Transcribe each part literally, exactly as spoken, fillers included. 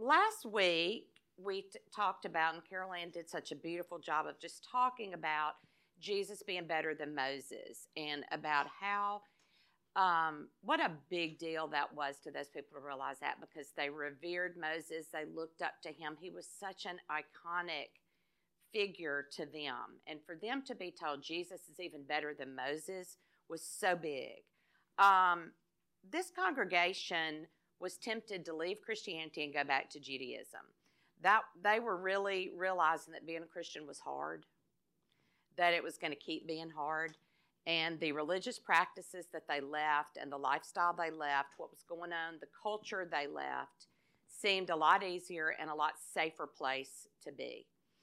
last week we t- talked about, and Carol Ann did such a beautiful job of just talking about Jesus being better than Moses and about how, um, what a big deal that was to those people to realize that, because they revered Moses. They looked up to him. He was such an iconic figure to them. And for them to be told Jesus is even better than Moses was so big. Um, this congregation was tempted to leave Christianity and go back to Judaism. That they were really realizing that being a Christian was hard, that it was going to keep being hard, and the religious practices that they left and the lifestyle they left, what was going on, the culture they left, seemed a lot easier and a lot safer place to be.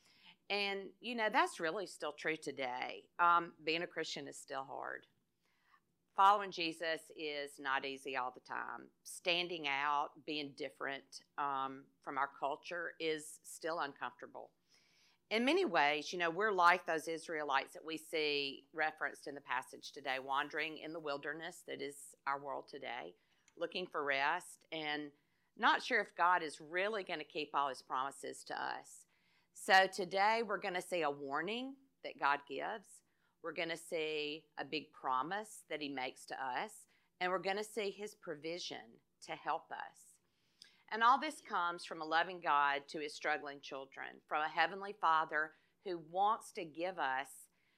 And, you know, that's really still true today. Um, being a Christian is still hard. Following Jesus is not easy all the time. Standing out, being different um, from our culture is still uncomfortable. In many ways, you know, we're like those Israelites that we see referenced in the passage today, wandering in the wilderness that is our world today, looking for rest, and not sure if God is really going to keep all his promises to us. So today we're going to see a warning that God gives. We're going to see a big promise that he makes to us, and we're going to see his provision to help us. And all this comes from a loving God to his struggling children, from a heavenly Father who wants to give us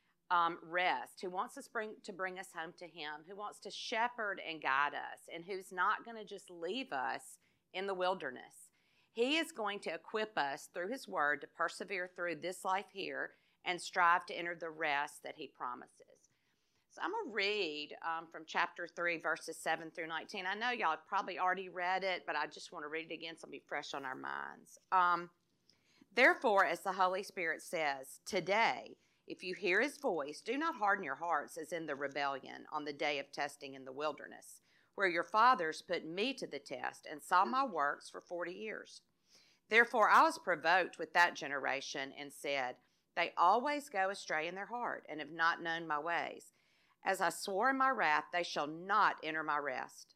um, rest, who wants us bring, to bring us home to him, who wants to shepherd and guide us, and who's not going to just leave us in the wilderness. He is going to equip us through his word to persevere through this life here and strive to enter the rest that he promises. So I'm going to read um, from chapter three, verses seven through nineteen. I know y'all have probably already read it, but I just want to read it again so it'll be fresh on our minds. Um, Therefore, as the Holy Spirit says, today, if you hear his voice, do not harden your hearts as in the rebellion on the day of testing in the wilderness, where your fathers put me to the test and saw my works for forty years. Therefore, I was provoked with that generation and said, they always go astray in their heart and have not known my ways. As I swore in my wrath, they shall not enter my rest.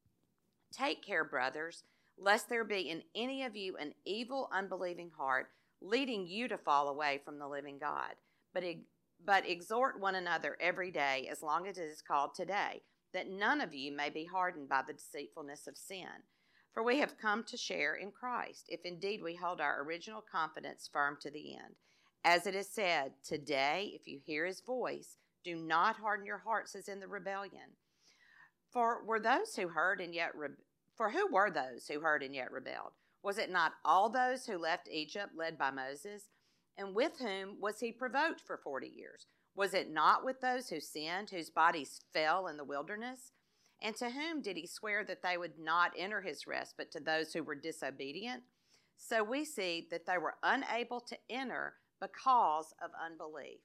Take care, brothers, lest there be in any of you an evil, unbelieving heart, leading you to fall away from the living God. But, but exhort one another every day, as long as it is called today, that none of you may be hardened by the deceitfulness of sin. For we have come to share in Christ, if indeed we hold our original confidence firm to the end. As it is said, today, if you hear his voice, do not harden your hearts as in the rebellion. For were those who heard and yet re- for who were those who heard and yet rebelled? Was it not all those who left Egypt led by Moses? And with whom was he provoked for forty years? Was it not with those who sinned, whose bodies fell in the wilderness? And to whom did he swear that they would not enter his rest, but to those who were disobedient? So we see that they were unable to enter because of unbelief.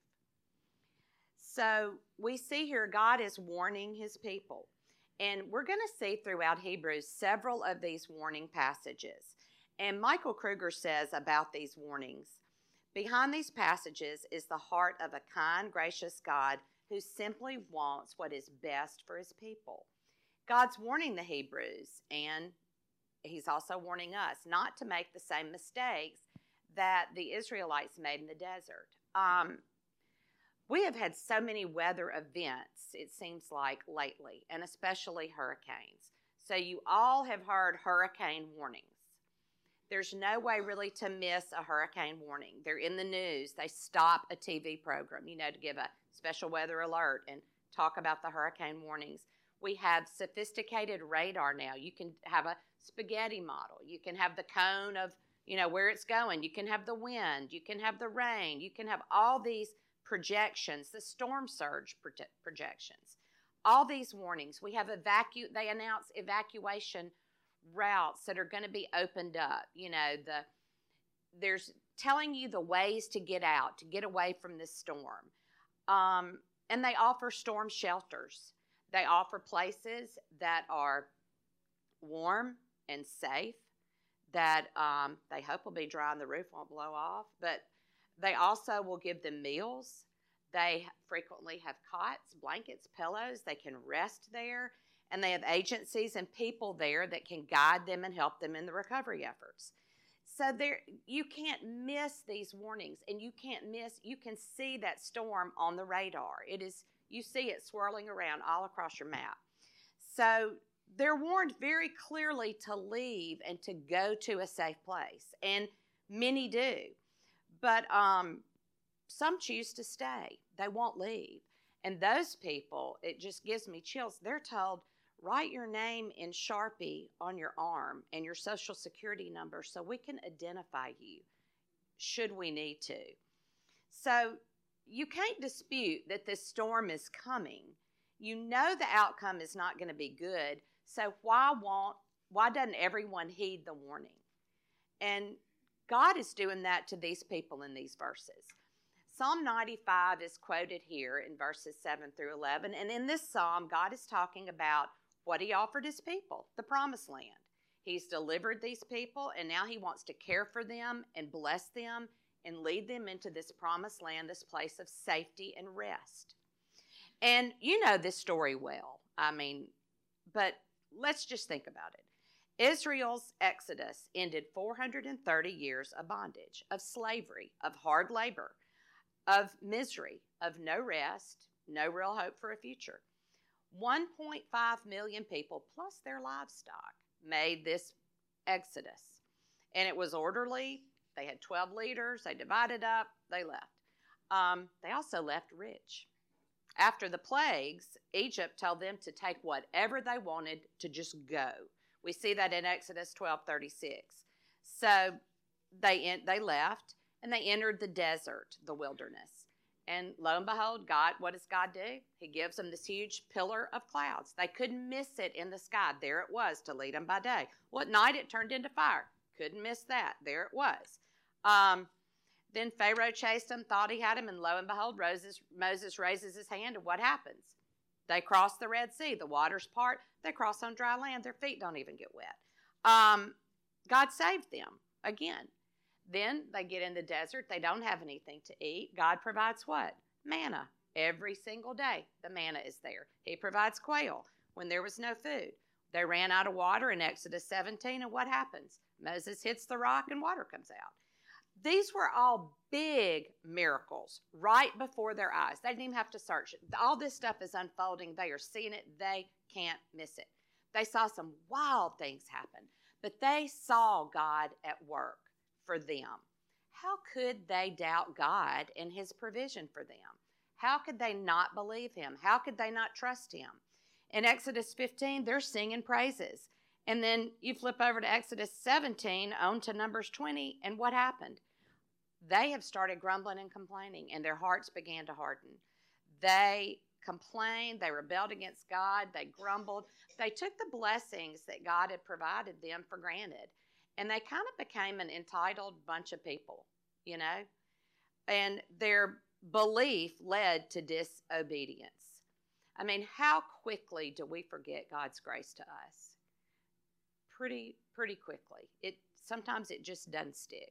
So we see here God is warning his people. And we're going to see throughout Hebrews several of these warning passages. And Michael Kruger says about these warnings, behind these passages is the heart of a kind, gracious God who simply wants what is best for his people. God's warning the Hebrews, and he's also warning us not to make the same mistakes that the Israelites made in the desert. Um, we have had so many weather events, it seems like, lately, and especially hurricanes. So you all have heard hurricane warnings. There's no way really to miss a hurricane warning. They're in the news. They stop a T V program, you know, to give a special weather alert and talk about the hurricane warnings. We have sophisticated radar now. You can have a spaghetti model. You can have the cone of, you know, where it's going. You can have the wind. You can have the rain. You can have all these projections, the storm surge proje- projections, all these warnings. We have evacu. They announce evacuation routes that are going to be opened up. You know, the there's telling you the ways to get out, to get away from this storm. Um, and they offer storm shelters. They offer places that are warm and safe, that um, they hope will be dry and the roof won't blow off. But they also will give them meals. They frequently have cots, blankets, pillows. They can rest there. And they have agencies and people there that can guide them and help them in the recovery efforts. So there, you can't miss these warnings, and you can't miss, you can see that storm on the radar. It is, you see it swirling around all across your map. So they're warned very clearly to leave and to go to a safe place, and many do. But um, some choose to stay. They won't leave. And those people, it just gives me chills. They're told, write your name in Sharpie on your arm and your social security number so we can identify you should we need to. So you can't dispute that this storm is coming. You know the outcome is not going to be good. So why won't, why doesn't everyone heed the warning? And God is doing that to these people in these verses. Psalm ninety-five is quoted here in verses seven through eleven. And in this psalm, God is talking about what he offered his people, the promised land. He's delivered these people, and now he wants to care for them and bless them and lead them into this promised land, this place of safety and rest. And you know this story well. I mean, but let's just think about it. Israel's exodus ended four hundred thirty years of bondage, of slavery, of hard labor, of misery, of no rest, no real hope for a future. one point five million people, plus their livestock, made this exodus. And it was orderly. They had twelve leaders. They divided up. They left. Um, they also left rich. After the plagues, Egypt told them to take whatever they wanted to just go. We see that in Exodus twelve thirty-six. So they they left, and they entered the desert, the wilderness. And lo and behold, God, what does God do? He gives them this huge pillar of clouds. They couldn't miss it in the sky. There it was to lead them by day. Well, at night it turned into fire. Couldn't miss that. There it was. Um, then Pharaoh chased them, thought he had him, and lo and behold, Moses, Moses raises his hand, and what happens? They cross the Red Sea. The waters part. They cross on dry land. Their feet don't even get wet. Um, God saved them again. Then they get in the desert. They don't have anything to eat. God provides what? Manna. Every single day, the manna is there. He provides quail when there was no food. They ran out of water in Exodus seventeen, and what happens? Moses hits the rock, and water comes out. These were all big miracles right before their eyes. They didn't even have to search it. All this stuff is unfolding. They are seeing it. They can't miss it. They saw some wild things happen, but they saw God at work for them. How could they doubt God and his provision for them? How could they not believe him? How could they not trust him? In Exodus fifteen, they're singing praises. And then you flip over to Exodus seventeen, on to Numbers twenty, and what happened? They have started grumbling and complaining, and their hearts began to harden. They complained, they rebelled against God, they grumbled. They took the blessings that God had provided them for granted, and they kind of became an entitled bunch of people, you know? And their belief led to disobedience. I mean, how quickly do we forget God's grace to us? Pretty, pretty quickly. It sometimes it just doesn't stick.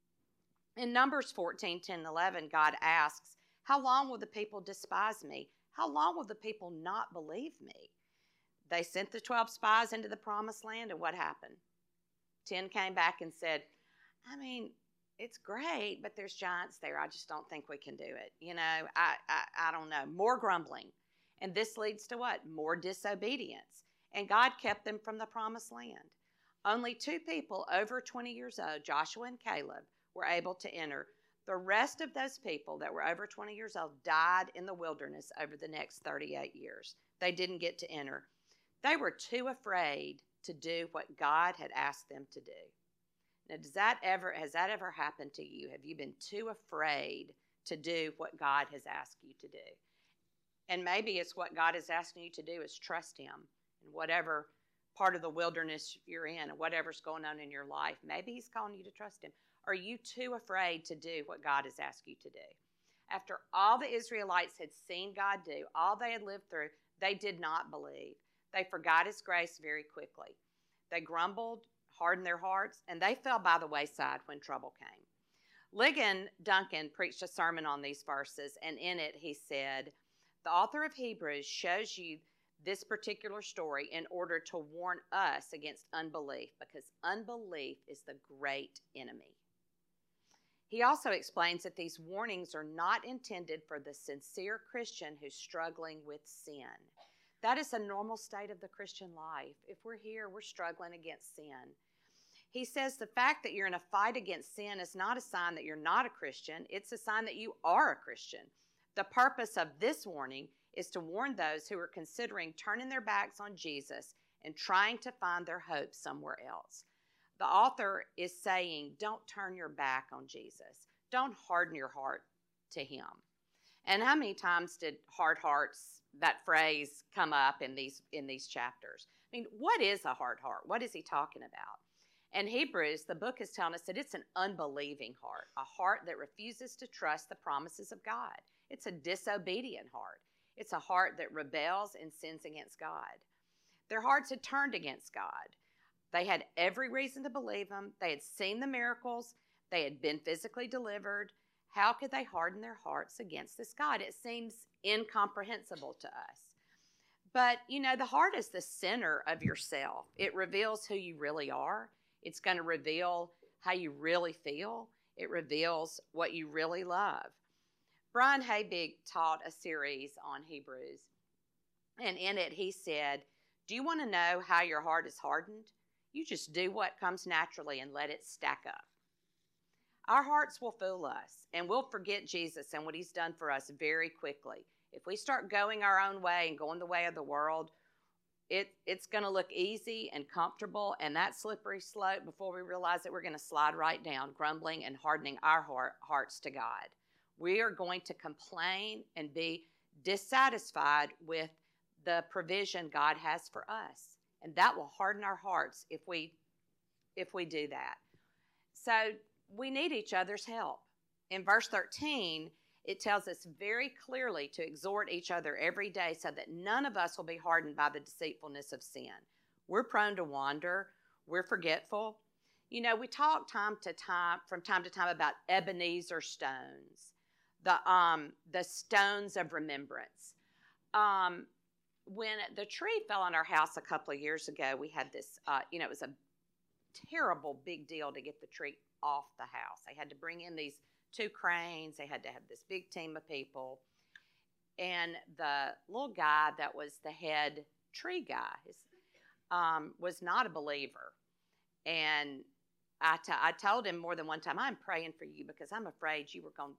In Numbers fourteen, ten, and eleven, God asks, how long will the people despise me? How long will the people not believe me? They sent the twelve spies into the promised land, and what happened? ten came back and said, I mean, it's great, but there's giants there. I just don't think we can do it. You know, I, I, I don't know. More grumbling. And this leads to what? More disobedience. And God kept them from the promised land. Only two people over twenty years old, Joshua and Caleb, were able to enter. The rest of those people that were over twenty years old died in the wilderness over the next thirty-eight years. They didn't get to enter. They were too afraid to do what God had asked them to do. Now, does that ever, has that ever happened to you? Have you been too afraid to do what God has asked you to do? And maybe it's what God is asking you to do is trust him in whatever part of the wilderness you're in and whatever's going on in your life. Maybe he's calling you to trust him. Are you too afraid to do what God has asked you to do? After all the Israelites had seen God do, all they had lived through, they did not believe. They forgot his grace very quickly. They grumbled, hardened their hearts, and they fell by the wayside when trouble came. Ligon Duncan preached a sermon on these verses, and in it he said, the author of Hebrews shows you this particular story in order to warn us against unbelief, because unbelief is the great enemy. He also explains that these warnings are not intended for the sincere Christian who's struggling with sin. That is a normal state of the Christian life. If we're here, we're struggling against sin. He says the fact that you're in a fight against sin is not a sign that you're not a Christian. It's a sign that you are a Christian. The purpose of this warning is to warn those who are considering turning their backs on Jesus and trying to find their hope somewhere else. The author is saying, don't turn your back on Jesus. Don't harden your heart to him. And how many times did hard hearts, that phrase, come up in these in these chapters? I mean, what is a hard heart? What is he talking about? In Hebrews, the book is telling us that it's an unbelieving heart, a heart that refuses to trust the promises of God. It's a disobedient heart. It's a heart that rebels and sins against God. Their hearts had turned against God. They had every reason to believe him. They had seen the miracles. They had been physically delivered. How could they harden their hearts against this God? It seems incomprehensible to us. But, you know, the heart is the center of yourself. It reveals who you really are. It's going to reveal how you really feel. It reveals what you really love. Brian Habig taught a series on Hebrews, and in it he said, do you want to know how your heart is hardened? You just do what comes naturally and let it stack up. Our hearts will fool us, and we'll forget Jesus and what he's done for us very quickly. If we start going our own way and going the way of the world, it, it's going to look easy and comfortable, and that slippery slope, before we realize it, we're going to slide right down, grumbling and hardening our heart, hearts to God. We are going to complain and be dissatisfied with the provision God has for us. And that will harden our hearts if we if we do that. So we need each other's help. In verse thirteen, it tells us very clearly to exhort each other every day so that none of us will be hardened by the deceitfulness of sin. We're prone to wander. We're forgetful. You know, we talk time to time, from time to time, about Ebenezer stones, the um, the stones of remembrance. Um, when the tree fell on our house a couple of years ago, we had this, uh, you know, it was a terrible big deal to get the tree off the house. They had to bring in these two cranes. They had to have this big team of people. And the little guy that was the head tree guy his, um, was not a believer. And I, t- I told him more than one time, I'm praying for you because I'm afraid you were going to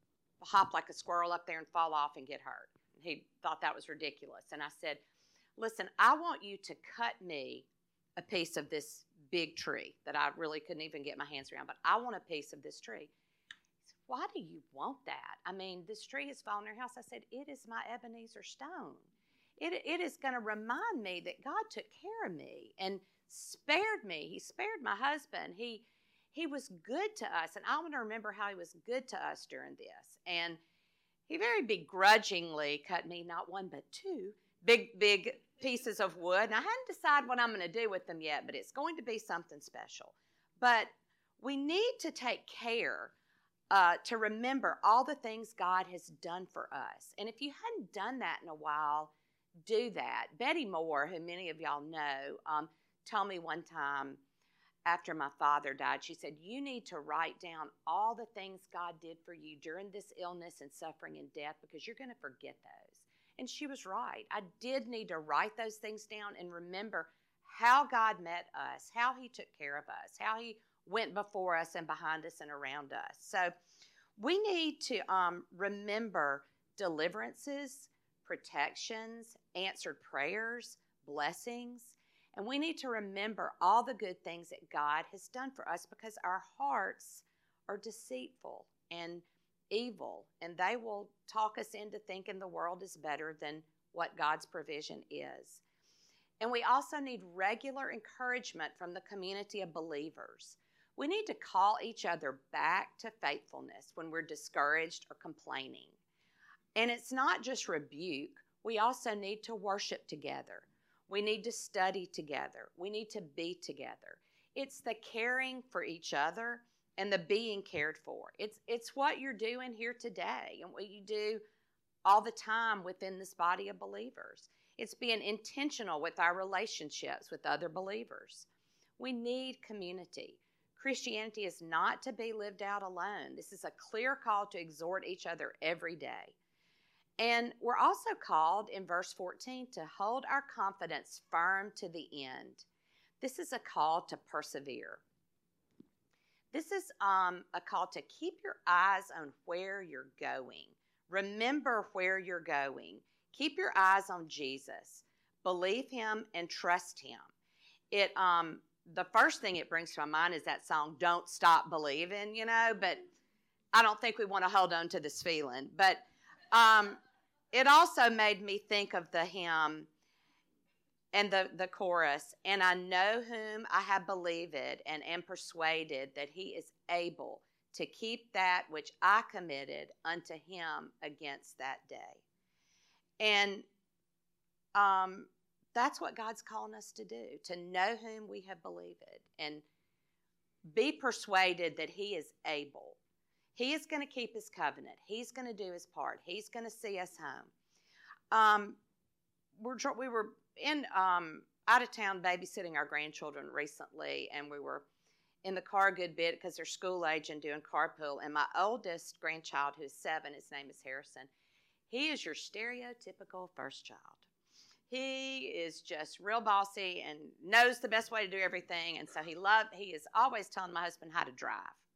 hop like a squirrel up there and fall off and get hurt. He thought that was ridiculous. And I said, listen, I want you to cut me a piece of this big tree that I really couldn't even get my hands around, but I want a piece of this tree. He said, why do you want that? I mean, this tree has fallen on your house. I said, it is my Ebenezer stone. It, it is going to remind me that God took care of me and spared me. He spared my husband. He, he was good to us, and I want to remember how he was good to us during this. And he very begrudgingly cut me not one but two big, big pieces of wood. And I hadn't decided what I'm going to do with them yet, but it's going to be something special. But we need to take care uh, to remember all the things God has done for us. And if you hadn't done that in a while, do that. Betty Moore, who many of y'all know, um, told me one time, after my father died, she said, you need to write down all the things God did for you during this illness and suffering and death, because you're going to forget those. And she was right. I did need to write those things down and remember how God met us, how he took care of us, how he went before us and behind us and around us. So we need to um, remember deliverances, protections, answered prayers, blessings. And we need to remember all the good things that God has done for us, because our hearts are deceitful and evil, and they will talk us into thinking the world is better than what God's provision is. And we also need regular encouragement from the community of believers. We need to call each other back to faithfulness when we're discouraged or complaining. And it's not just rebuke. We also need to worship together. We need to study together. We need to be together. It's the caring for each other and the being cared for. It's, it's what you're doing here today and what you do all the time within this body of believers. It's being intentional with our relationships with other believers. We need community. Christianity is not to be lived out alone. This is a clear call to exhort each other every day. And we're also called in verse fourteen to hold our confidence firm to the end. This is a call to persevere. This is um, a call to keep your eyes on where you're going. Remember where you're going. Keep your eyes on Jesus. Believe him and trust him. It um, the first thing it brings to my mind is that song, Don't Stop Believing, you know, but I don't think we want to hold on to this feeling. But um, it also made me think of the hymn and the, the chorus, and I know whom I have believed and am persuaded that he is able to keep that which I committed unto him against that day. And um, that's what God's calling us to do, to know whom we have believed and be persuaded that he is able. He is going to keep his covenant. He's going to do his part. He's going to see us home. Um, we're, we were in um, out of town babysitting our grandchildren recently, and we were in the car a good bit because they're school age and doing carpool. And my oldest grandchild, who's seven, his name is Harrison, he is your stereotypical first child. He is just real bossy and knows the best way to do everything. And so he loved, he is always telling my husband how to drive.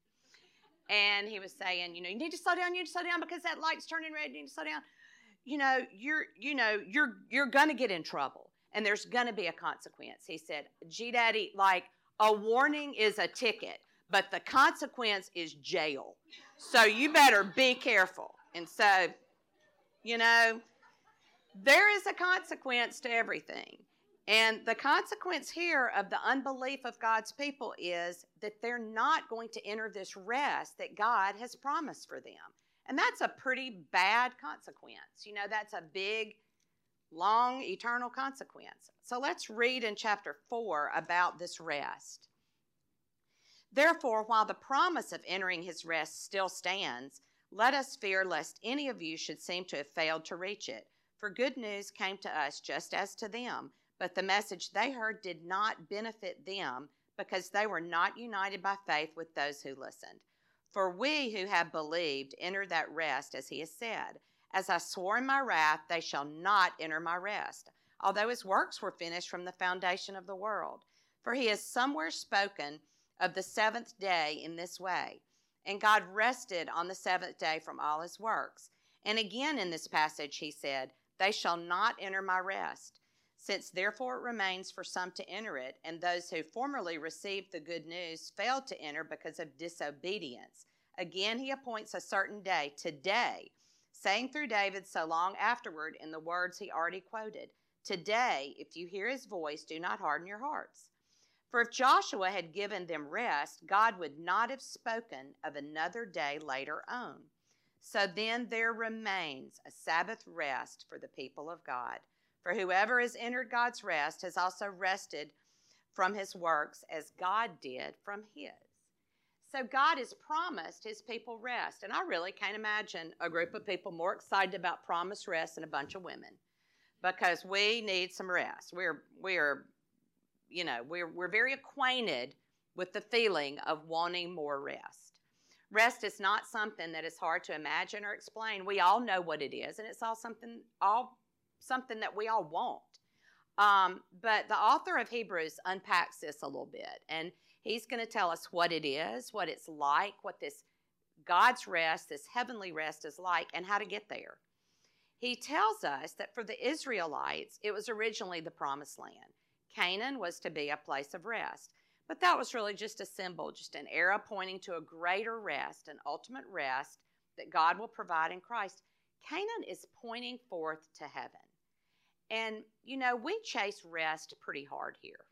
And he was saying, you know, you need to slow down, you need to slow down because that light's turning red, you need to slow down. You know, you're, you know, you're, you're going to get in trouble and there's going to be a consequence. He said, gee, Daddy, like a warning is a ticket, but the consequence is jail. So you better be careful. And so, you know, there is a consequence to everything. And the consequence here of the unbelief of God's people is that they're not going to enter this rest that God has promised for them. And that's a pretty bad consequence. You know, that's a big, long, eternal consequence. So let's read in chapter four about this rest. Therefore, while the promise of entering his rest still stands, let us fear lest any of you should seem to have failed to reach it. For good news came to us just as to them, but the message they heard did not benefit them because they were not united by faith with those who listened. For we who have believed enter that rest, as he has said, as I swore in my wrath, they shall not enter my rest, although his works were finished from the foundation of the world. For he has somewhere spoken of the seventh day in this way, and God rested on the seventh day from all his works. And again in this passage he said, they shall not enter my rest. Since therefore it remains for some to enter it, and those who formerly received the good news failed to enter because of disobedience. Again he appoints a certain day, today, saying through David so long afterward in the words he already quoted, today, if you hear his voice, do not harden your hearts. For if Joshua had given them rest, God would not have spoken of another day later on. So then there remains a Sabbath rest for the people of God. For whoever has entered God's rest has also rested from his works as God did from his. So God has promised his people rest. And I really can't imagine a group of people more excited about promised rest than a bunch of women. Because we need some rest. We're, we're you know, we're, we're very acquainted with the feeling of wanting more rest. Rest is not something that is hard to imagine or explain. We all know what it is, and it's all something, all something that we all want. Um, but the author of Hebrews unpacks this a little bit, and he's going to tell us what it is, what it's like, what this God's rest, this heavenly rest is like, and how to get there. He tells us that for the Israelites, it was originally the promised land. Canaan was to be a place of rest. But that was really just a symbol, just an arrow pointing to a greater rest, an ultimate rest that God will provide in Christ. Canaan is pointing forth to heaven. And, you know, we chase rest pretty hard here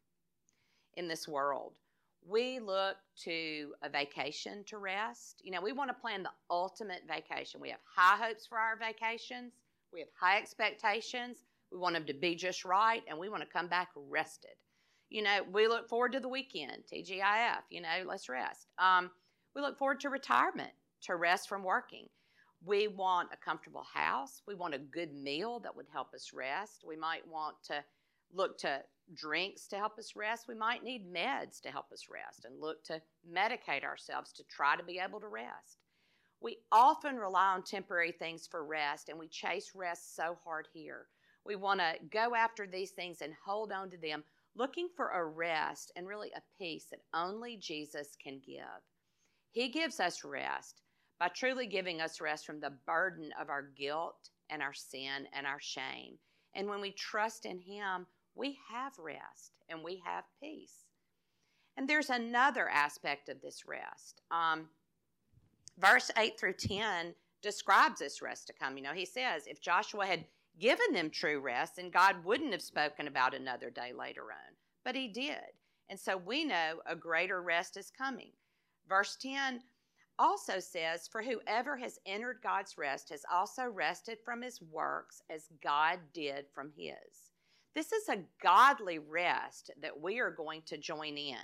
in this world. We look to a vacation to rest. You know, we want to plan the ultimate vacation. We have high hopes for our vacations. We have high expectations. We want them to be just right, and we want to come back rested. You know, we look forward to the weekend, T G I F, you know, let's rest. Um, we look forward to retirement, to rest from working. We want a comfortable house. We want a good meal that would help us rest. We might want to look to drinks to help us rest. We might need meds to help us rest and look to medicate ourselves to try to be able to rest. We often rely on temporary things for rest, and we chase rest so hard here. We want to go after these things and hold on to them, looking for a rest and really a peace that only Jesus can give. He gives us rest by truly giving us rest from the burden of our guilt and our sin and our shame. And when we trust in Him, we have rest and we have peace. And there's another aspect of this rest. Um, verse eight through ten describes this rest to come. You know, he says, if Joshua had given them true rest, then God wouldn't have spoken about another day later on. But He did. And so we know a greater rest is coming. Verse ten also says, for whoever has entered God's rest has also rested from his works as God did from His. This is a godly rest that we are going to join in.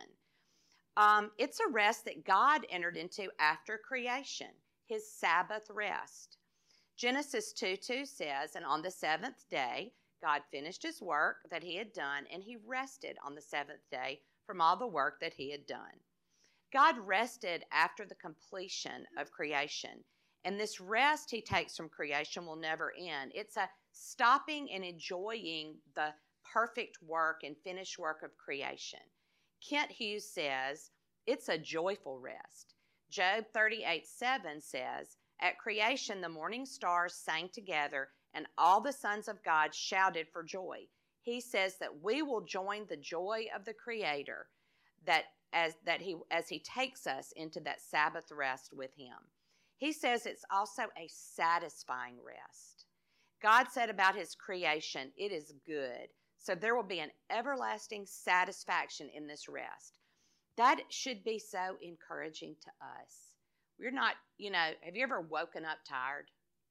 Um, it's a rest that God entered into after creation, His Sabbath rest. Genesis two two says, and on the seventh day, God finished His work that He had done, and He rested on the seventh day from all the work that He had done. God rested after the completion of creation, and this rest He takes from creation will never end. It's a stopping and enjoying the perfect work and finished work of creation. Kent Hughes says, it's a joyful rest. Job thirty-eight seven says, at creation the morning stars sang together, and all the sons of God shouted for joy. He says that we will join the joy of the Creator that as that he as he takes us into that Sabbath rest with Him. He says it's also a satisfying rest. God said about His creation, it is good. So there will be an everlasting satisfaction in this rest. That should be so encouraging to us. We're not, you know, have you ever woken up tired?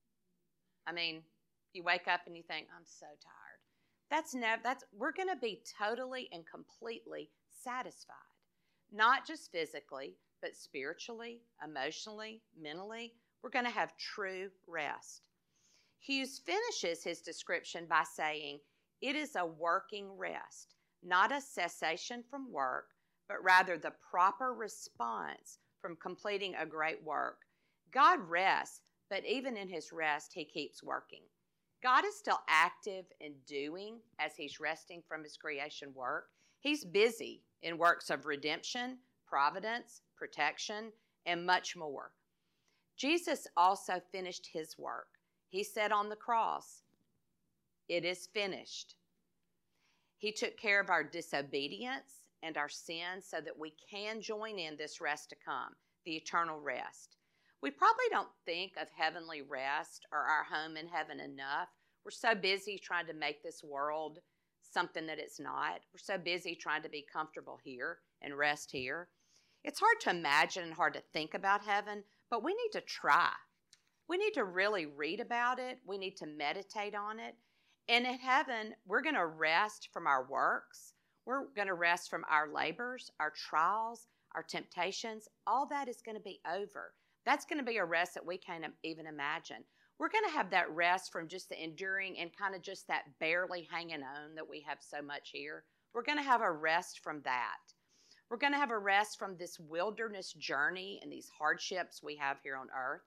I mean, you wake up and you think, I'm so tired. That's never, that's, we're going to be totally and completely satisfied. Not just physically, but spiritually, emotionally, mentally. We're going to have true rest. Hughes finishes his description by saying, it is a working rest, not a cessation from work, but rather the proper response from completing a great work. God rests, but even in His rest, He keeps working. God is still active and doing as He's resting from His creation work. He's busy in works of redemption, providence, protection, and much more. Jesus also finished His work. He said on the cross, it is finished. He took care of our disobedience and our sins so that we can join in this rest to come, the eternal rest. We probably don't think of heavenly rest or our home in heaven enough. We're so busy trying to make this world something that it's not. We're so busy trying to be comfortable here and rest here. It's hard to imagine and hard to think about heaven, but we need to try. We need to really read about it. We need to meditate on it. And in heaven, we're going to rest from our works. We're going to rest from our labors, our trials, our temptations. All that is going to be over. That's going to be a rest that we can't even imagine. We're going to have that rest from just the enduring and kind of just that barely hanging on that we have so much here. We're going to have a rest from that. We're going to have a rest from this wilderness journey and these hardships we have here on earth.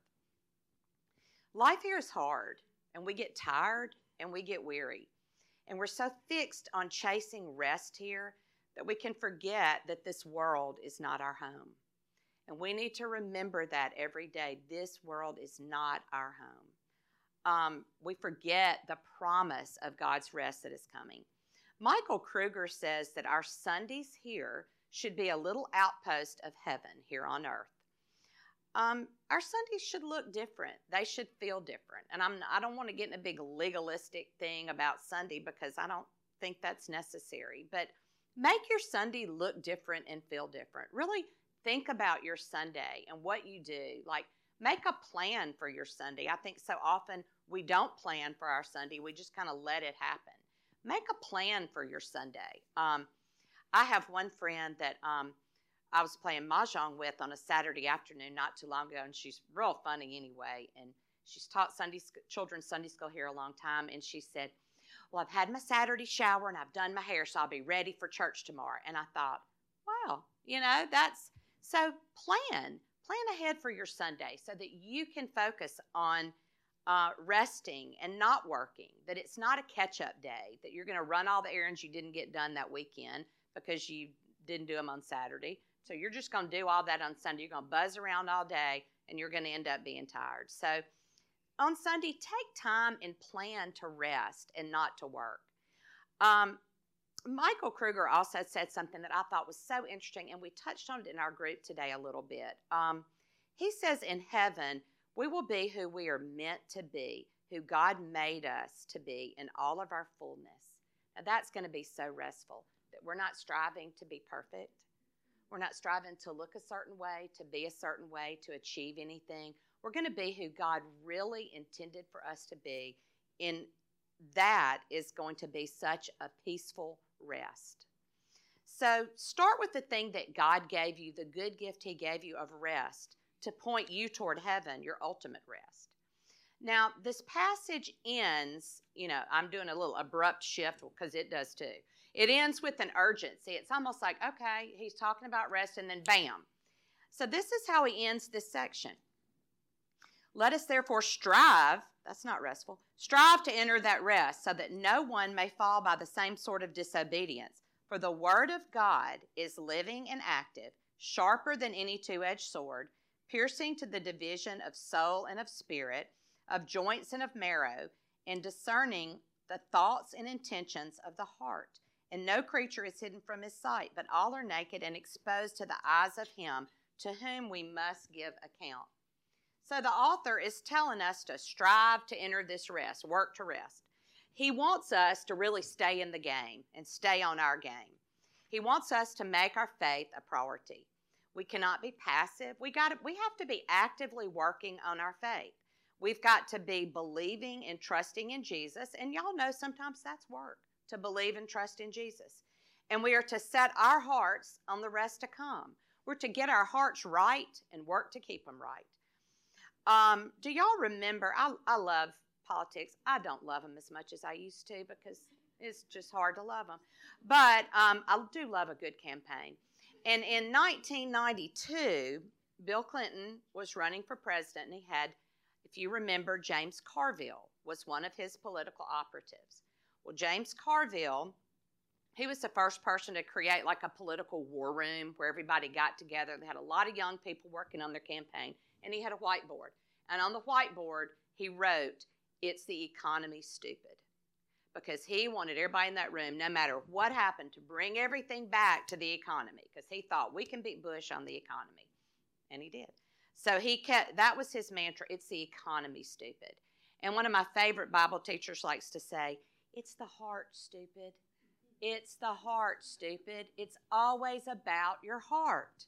Life here is hard, and we get tired, and we get weary. And we're so fixed on chasing rest here that we can forget that this world is not our home. And we need to remember that every day. This world is not our home. Um, we forget the promise of God's rest that is coming. Michael Kruger says that our Sundays here should be a little outpost of heaven here on earth. Um, our Sundays should look different. They should feel different. And I'm, I don't want to get in a big legalistic thing about Sunday because I don't think that's necessary. But make your Sunday look different and feel different. Really think about your Sunday and what you do. Like, make a plan for your Sunday. I think so often we don't plan for our Sunday. We just kind of let it happen. Make a plan for your Sunday. Um, I have one friend that um, I was playing mahjong with on a Saturday afternoon not too long ago, and she's real funny anyway. And She's taught Sunday children's Sunday school here a long time, and she said, well, I've had my Saturday shower and I've done my hair, so I'll be ready for church tomorrow. And I thought, wow, you know, that's, so plan. Plan ahead for your Sunday so that you can focus on uh, resting and not working, that it's not a catch-up day, that you're going to run all the errands you didn't get done that weekend because you didn't do them on Saturday. So you're just going to do all that on Sunday. You're going to buzz around all day, and you're going to end up being tired. So on Sunday, take time and plan to rest and not to work. Um, Michael Kruger also said something that I thought was so interesting, and we touched on it in our group today a little bit. Um, he says in heaven, we will be who we are meant to be, who God made us to be in all of our fullness. Now that's going to be so restful, that we're not striving to be perfect. We're not striving to look a certain way, to be a certain way, to achieve anything. We're going to be who God really intended for us to be. In that is going to be such a peaceful rest. So start with the thing that God gave you, the good gift he gave you of rest, to point you toward heaven, your ultimate rest. Now, this passage ends, you know, I'm doing a little abrupt shift because it does too. It ends with an urgency. It's almost like, okay, he's talking about rest, and then bam. So this is how he ends this section. Let us therefore strive, that's not restful, strive to enter that rest so that no one may fall by the same sort of disobedience. For the word of God is living and active, sharper than any two-edged sword, piercing to the division of soul and of spirit, of joints and of marrow, and discerning the thoughts and intentions of the heart. And no creature is hidden from his sight, but all are naked and exposed to the eyes of him to whom we must give account. So the author is telling us to strive to enter this rest, work to rest. He wants us to really stay in the game and stay on our game. He wants us to make our faith a priority. We cannot be passive. We got to, we have to be actively working on our faith. We've got to be believing and trusting in Jesus. And y'all know sometimes that's work, to believe and trust in Jesus. And we are to set our hearts on the rest to come. We're to get our hearts right and work to keep them right. Um, do y'all remember, I, I love politics. I don't love them as much as I used to because it's just hard to love them. But um, I do love a good campaign. And in nineteen ninety-two, Bill Clinton was running for president, and he had, if you remember, James Carville was one of his political operatives. Well, James Carville, he was the first person to create like a political war room where everybody got together. They had a lot of young people working on their campaign, and he had a whiteboard. And on the whiteboard, he wrote, "It's the economy, stupid." Because he wanted everybody in that room, no matter what happened, to bring everything back to the economy, because he thought we can beat Bush on the economy. And he did. So he kept, that was his mantra, it's the economy, stupid. And one of my favorite Bible teachers likes to say, it's the heart, stupid. It's the heart, stupid. It's always about your heart.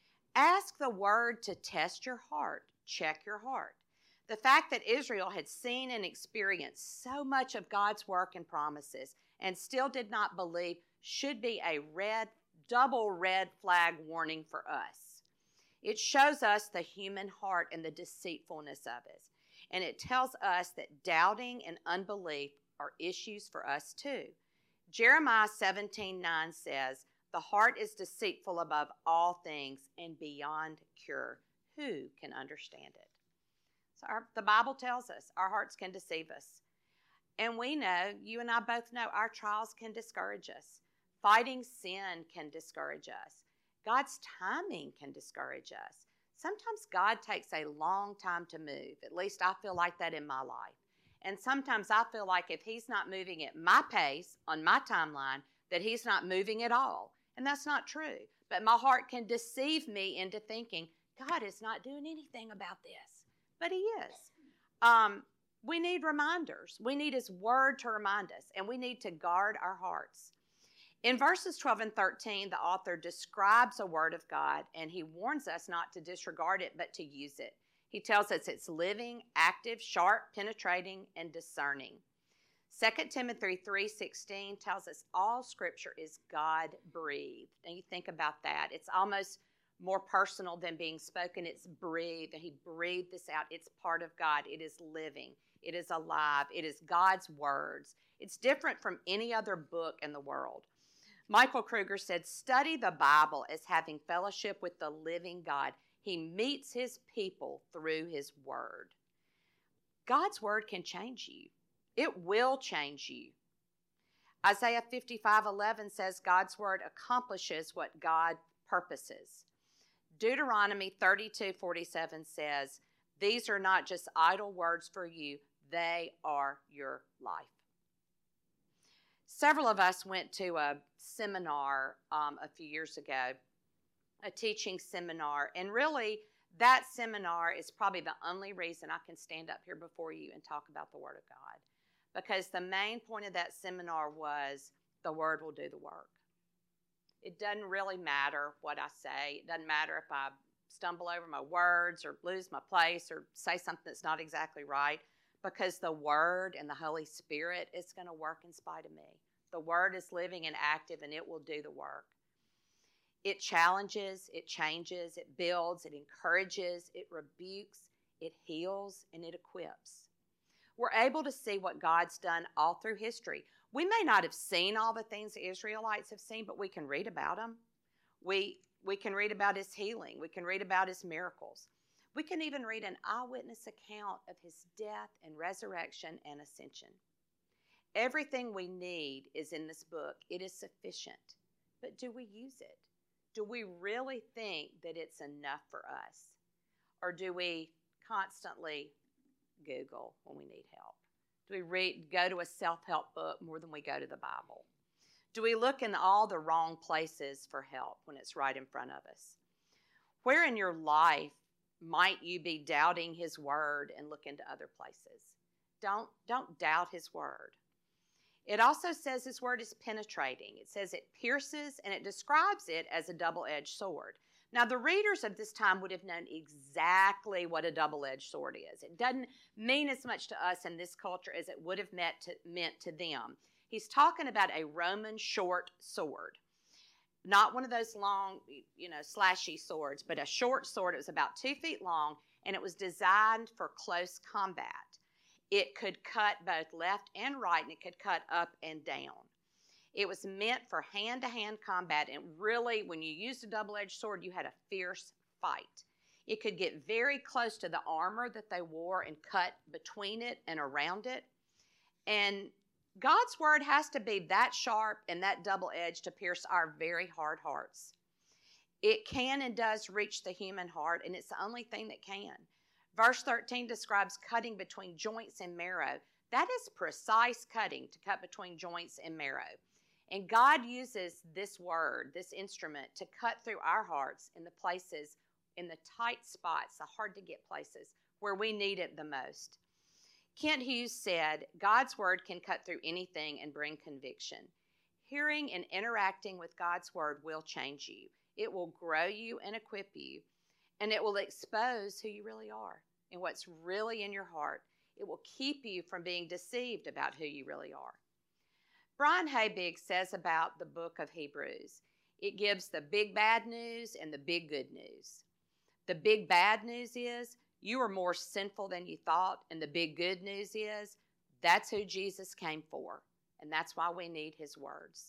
Ask the word to test your heart. Check your heart. The fact that Israel had seen and experienced so much of God's work and promises and still did not believe should be a red, double red flag warning for us. It shows us the human heart and the deceitfulness of it. And it tells us that doubting and unbelief are issues for us too. Jeremiah seventeen nine says, "The heart is deceitful above all things and beyond cure. Who can understand it?" So our, the Bible tells us our hearts can deceive us. And we know, you and I both know, our trials can discourage us. Fighting sin can discourage us. God's timing can discourage us. Sometimes God takes a long time to move. At least I feel like that in my life. And sometimes I feel like if he's not moving at my pace, on my timeline, that he's not moving at all. And that's not true. But my heart can deceive me into thinking, God is not doing anything about this. But he is. Um, we need reminders. We need his word to remind us, and we need to guard our hearts. In verses twelve and thirteen, the author describes a word of God, and he warns us not to disregard it, but to use it. He tells us it's living, active, sharp, penetrating, and discerning. Second Timothy three sixteen tells us all Scripture is God-breathed. And you think about that. It's almost more personal than being spoken. It's breathed. He breathed this out. It's part of God. It is living. It is alive. It is God's words. It's different from any other book in the world. Michael Kruger said, study the Bible as having fellowship with the living God. He meets his people through his word. God's word can change you. It will change you. Isaiah fifty-five eleven says God's word accomplishes what God purposes. Deuteronomy thirty-two forty-seven says, these are not just idle words for you, they are your life. Several of us went to a seminar um, a few years ago, a teaching seminar, and really that seminar is probably the only reason I can stand up here before you and talk about the Word of God, because the main point of that seminar was the Word will do the work. It doesn't really matter what I say. It doesn't matter if I stumble over my words or lose my place or say something that's not exactly right, because the Word and the Holy Spirit is going to work in spite of me. The Word is living and active, and it will do the work. It challenges, it changes, it builds, it encourages, it rebukes, it heals, and it equips. We're able to see what God's done all through history. We may not have seen all the things the Israelites have seen, but we can read about them. We, we can read about his healing. We can read about his miracles. We can even read an eyewitness account of his death and resurrection and ascension. Everything we need is in this book. It is sufficient. But do we use it? Do we really think that it's enough for us? Or do we constantly Google when we need help? Do we read, go to a self-help book more than we go to the Bible? Do we look in all the wrong places for help when it's right in front of us? Where in your life might you be doubting his word and look into other places? Don't, don't doubt his word. It also says his word is penetrating. It says it pierces, and it describes it as a double-edged sword. Now, the readers of this time would have known exactly what a double-edged sword is. It doesn't mean as much to us in this culture as it would have meant to, meant to them. He's talking about a Roman short sword. Not one of those long, you know, slashy swords, but a short sword. It was about two feet long, and it was designed for close combat. It could cut both left and right, and it could cut up and down. It was meant for hand-to-hand combat, and really, when you used a double-edged sword, you had a fierce fight. It could get very close to the armor that they wore and cut between it and around it. And God's word has to be that sharp and that double-edged to pierce our very hard hearts. It can and does reach the human heart, and it's the only thing that can. Verse thirteen describes cutting between joints and marrow. That is precise cutting, to cut between joints and marrow. And God uses this word, this instrument, to cut through our hearts in the places, in the tight spots, the hard-to-get places where we need it the most. Kent Hughes said, God's word can cut through anything and bring conviction. Hearing and interacting with God's word will change you. It will grow you and equip you, and it will expose who you really are and what's really in your heart. It will keep you from being deceived about who you really are. Brian Habig says about the book of Hebrews, it gives the big bad news and the big good news. The big bad news is you are more sinful than you thought, and the big good news is that's who Jesus came for, and that's why we need his words.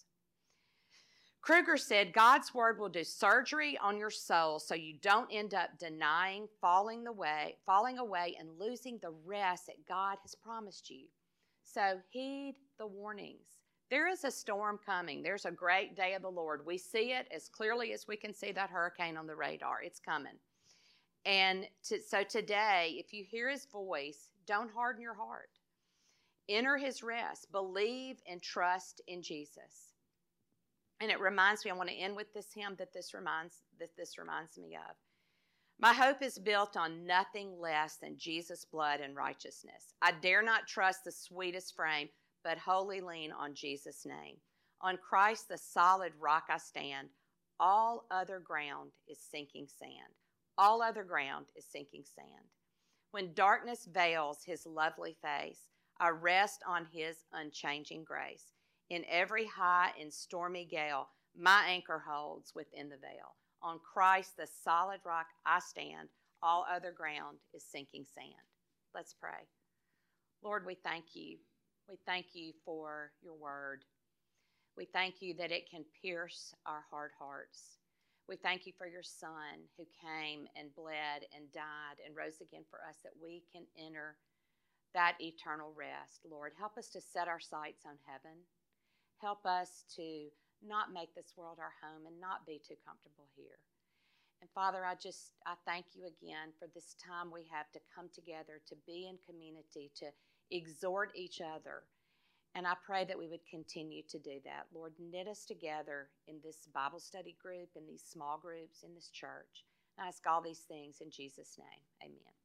Kruger said, God's word will do surgery on your soul so you don't end up denying, falling away, falling away, and losing the rest that God has promised you. So heed the warnings. There is a storm coming. There's a great day of the Lord. We see it as clearly as we can see that hurricane on the radar. It's coming. And to, so today, if you hear his voice, don't harden your heart. Enter his rest. Believe and trust in Jesus. And it reminds me, I want to end with this hymn that this reminds, that this reminds me of. My hope is built on nothing less than Jesus' blood and righteousness. I dare not trust the sweetest frame, but wholly lean on Jesus' name. On Christ, the solid rock I stand. All other ground is sinking sand. All other ground is sinking sand. When darkness veils his lovely face, I rest on his unchanging grace. In every high and stormy gale, my anchor holds within the veil. On Christ, the solid rock, I stand. All other ground is sinking sand. Let's pray. Lord, we thank you. We thank you for your word. We thank you that it can pierce our hard hearts. We thank you for your Son who came and bled and died and rose again for us, that we can enter that eternal rest. Lord, help us to set our sights on heaven. Help us to not make this world our home and not be too comfortable here. And Father, I just, I thank you again for this time we have to come together, to be in community, to exhort each other. And I pray that we would continue to do that. Lord, knit us together in this Bible study group, in these small groups, in this church. And I ask all these things in Jesus' name. Amen.